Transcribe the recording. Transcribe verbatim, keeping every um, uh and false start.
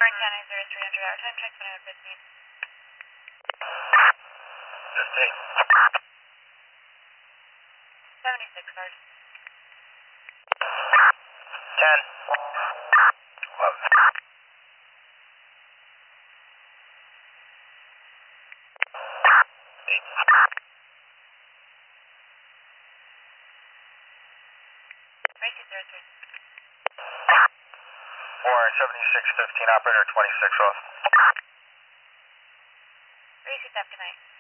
Orange County zero three hundred hour time check, one hundred fifteen. fifteen. seventy-six, Sarge. ten. eleven. eight. Tracy zero three. four, seventy-six fifteen, operator twenty-six off. Tracy, tap, good night.